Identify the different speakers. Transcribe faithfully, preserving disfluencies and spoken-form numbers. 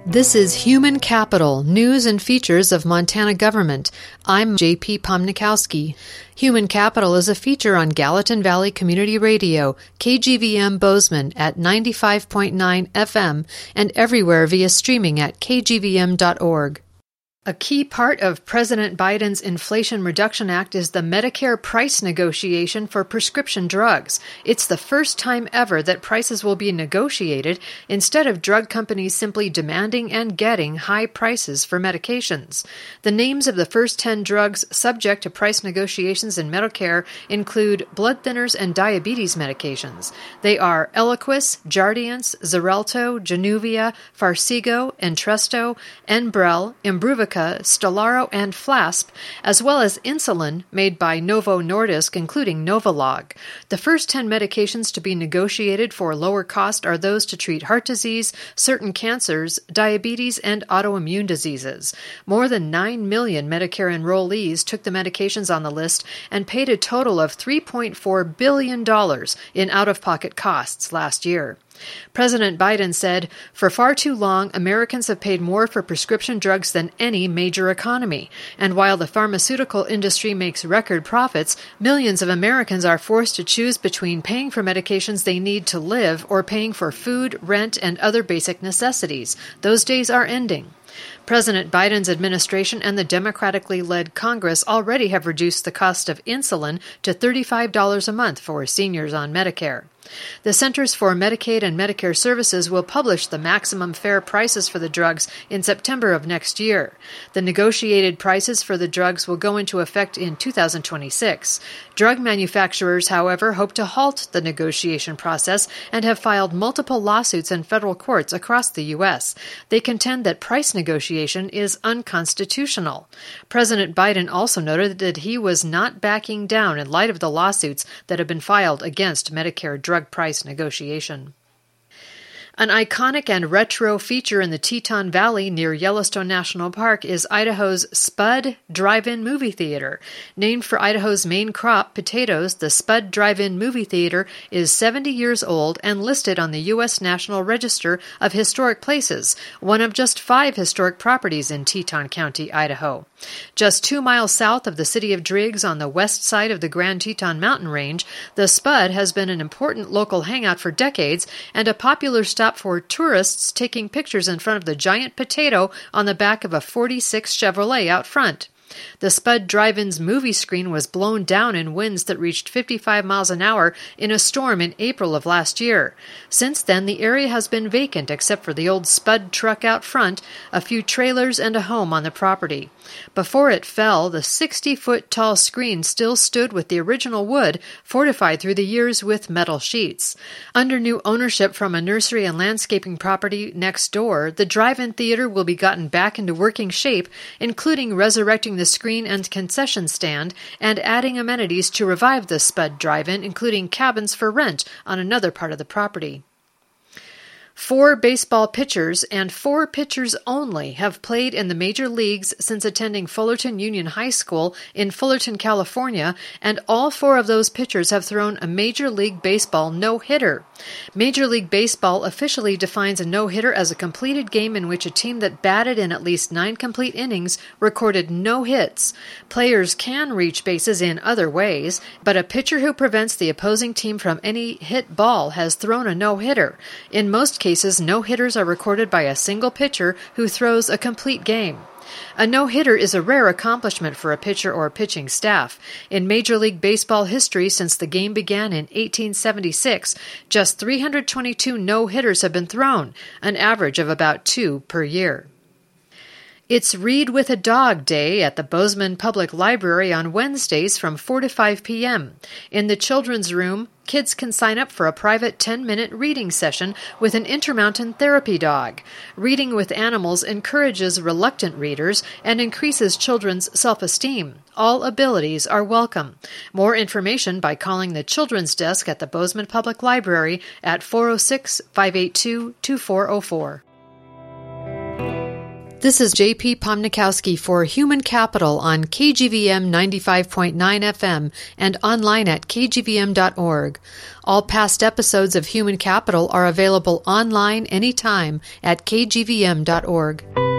Speaker 1: This is Human Capital, News and Features of Montana Government. I'm J P Pomnikowski. Human Capital is a feature on Gallatin Valley Community Radio, K G V M Bozeman at ninety-five point nine F M, and everywhere via streaming at k g v m dot org. A key part of President Biden's Inflation Reduction Act is the Medicare price negotiation for prescription drugs. It's the first time ever that prices will be negotiated instead of drug companies simply demanding and getting high prices for medications. The names of the first ten drugs subject to price negotiations in Medicare include blood thinners and diabetes medications. They are Eliquis, Jardiance, Xarelto, Januvia, Farxiga, Entresto, Enbrel, Imbruvica, Stellaro, and Flasp, as well as insulin made by Novo Nordisk, including Novolog. The first ten medications to be negotiated for lower cost are those to treat heart disease, certain cancers, diabetes, and autoimmune diseases. More than nine million Medicare enrollees took the medications on the list and paid a total of three point four billion dollars in out-of-pocket costs last year. President Biden said, "For far too long, Americans have paid more for prescription drugs than any major economy. And while the pharmaceutical industry makes record profits, millions of Americans are forced to choose between paying for medications they need to live or paying for food, rent, and other basic necessities. Those days are ending." President Biden's administration and the democratically led Congress already have reduced the cost of insulin to thirty-five dollars a month for seniors on Medicare. The Centers for Medicaid and Medicare Services will publish the maximum fair prices for the drugs in September of next year. The negotiated prices for the drugs will go into effect in two thousand twenty-six. Drug manufacturers, however, hope to halt the negotiation process and have filed multiple lawsuits in federal courts across the U S. They contend that price negotiation is unconstitutional. President Biden also noted that he was not backing down in light of the lawsuits that have been filed against Medicare drug price negotiation. An iconic and retro feature in the Teton Valley near Yellowstone National Park is Idaho's Spud Drive-In Movie Theater. Named for Idaho's main crop, potatoes, the Spud Drive-In Movie Theater is seventy years old and listed on the U S National Register of Historic Places, one of just five historic properties in Teton County, Idaho. Just two miles south of the city of Driggs on the west side of the Grand Teton Mountain Range, the Spud has been an important local hangout for decades and a popular stop for tourists taking pictures in front of the giant potato on the back of a forty-six Chevrolet out front. The Spud Drive-In's movie screen was blown down in winds that reached fifty-five miles an hour in a storm in April of last year. Since then, the area has been vacant except for the old Spud truck out front, a few trailers, and a home on the property. Before it fell, the sixty-foot-tall screen still stood with the original wood, fortified through the years with metal sheets. Under new ownership from a nursery and landscaping property next door, the drive-in theater will be gotten back into working shape, including resurrecting the screen and concession stand, and adding amenities to revive the Spud Drive-In, including cabins for rent on another part of the property. Four baseball pitchers, and four pitchers only, have played in the major leagues since attending Fullerton Union High School in Fullerton, California, and all four of those pitchers have thrown a Major League Baseball no-hitter. Major League Baseball officially defines a no-hitter as a completed game in which a team that batted in at least nine complete innings recorded no hits. Players can reach bases in other ways, but a pitcher who prevents the opposing team from any hit ball has thrown a no-hitter. In most cases, cases, no-hitters are recorded by a single pitcher who throws a complete game. A no-hitter is a rare accomplishment for a pitcher or pitching staff. In Major League Baseball history since the game began in eighteen seventy-six, just three hundred twenty-two no-hitters have been thrown, an average of about two per year. It's Read with a Dog Day at the Bozeman Public Library on Wednesdays from four to five p.m. In the children's room, kids can sign up for a private ten-minute reading session with an Intermountain therapy dog. Reading with animals encourages reluctant readers and increases children's self-esteem. All abilities are welcome. More information by calling the Children's Desk at the Bozeman Public Library at four oh six, five eight two, two four oh four. This is J P Pomnikowski for Human Capital on K G V M ninety-five point nine F M and online at k g v m dot org. All past episodes of Human Capital are available online anytime at k g v m dot org.